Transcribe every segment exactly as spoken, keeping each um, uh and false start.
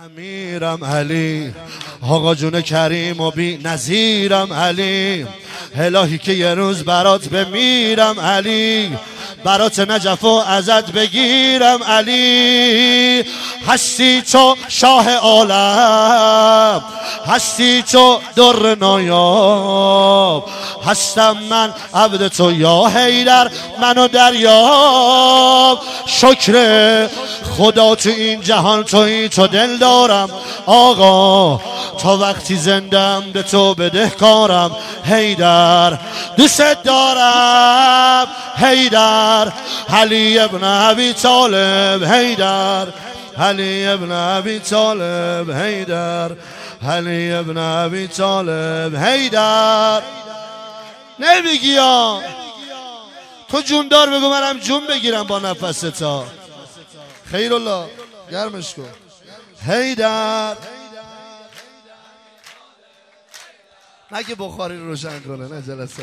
امیرم علی، آقا جون کریم و بی نظیرم علی، الهی که یه روز برات بمیرم علی، برات نجف و ازت بگیرم علی. هستی تو شاه عالم، هستی تو در نایاب، هستم من عبد تو یا حیدر، منو دریاب. شکر خدا تو این جهان تویی، تو دل دارم آقا، تا وقتی زندم به تو بدهکارم. حیدر دوست دارم، حیدر علی ابن ابی طالب، حیدر علی ابن ابی طالب، حیدر علی ابن ابی طالب، حیدر. نمیگی یا تو جوندار بگو منم جون بگیرم با نفستا. خیر الله گرمش کن. حیدر نگه بخاری روشن کنه نه جلسه.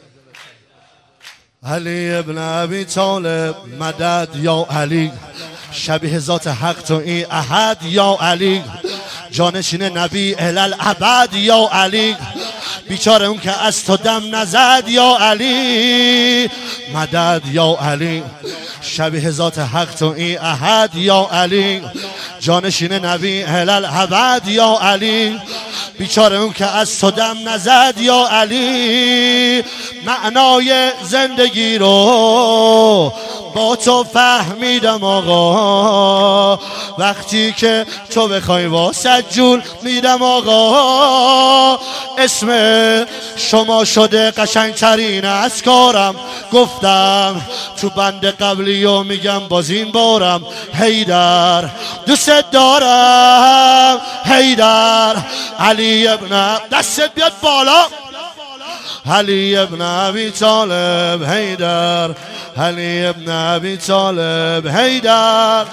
علی ابن ابی طالب مدد یا علی، شبیه ذات حق تو این احد یا علی، جانشین نبی الالعبد یا علی، بیچاره اون که از تو دم نزد یا علی. مدد یا علی، شبیه ذات حق تو این احد یا علی، جانشین نبی الالعبد یا علی، بیچاره اون که از تو دم نزد یا علی. معنای زندگی رو با تو فهمیدم آقا، وقتی که تو بخوای واسه جول میدم آقا. اسم شما شده قشنگترین از کارم، گفتم تو بند قبلی و میگم باز این بارم. حیدر دوست دارم، حیدر علی ابن، دستت بیاد بالا، علی ابن ابی طالب، حیدر علی ابن ابی طالب، حیدر.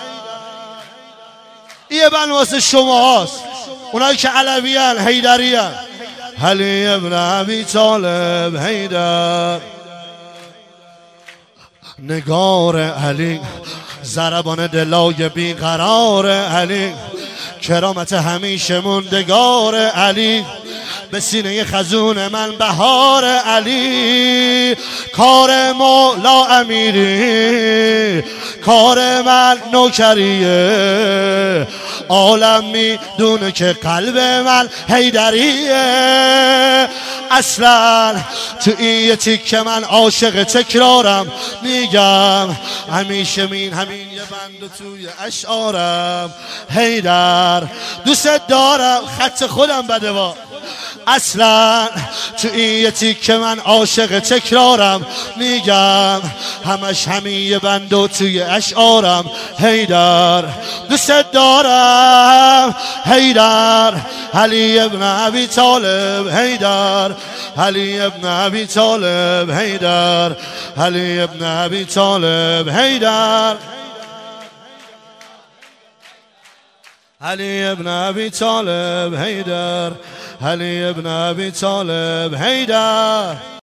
یه بند واسه شما هست، اونایی که علوی هن حیدری هن. علی ابن ابی طالب، حیدر. نگار علی، ضربان دلای بیقرار علی، کرامت همیشه موندگار علی، به سینه خزون من بهار علی. کار مولا امیری، کار من نوکریه، عالم میدونه که قلب من حیدریه. اصلا تو این یه تیکه من عاشق تکرارم، میگم همیشه مین همین یه بند توی اشعارم. حیدر دوست دارم، خط خودم بده با. اصلا تو این یه تیکه من عاشق تکرارم، میگم همش همین یه بند توی اشعارم. حیدر دوست دارم، حیدر علی ابن ابی طالب، حیدر علی ابن ابی طالب، حیدر علی ابن ابی طالب، حیدر علی ابن ابی طالب، حیدر علی ابن ابی طالب، حیدر.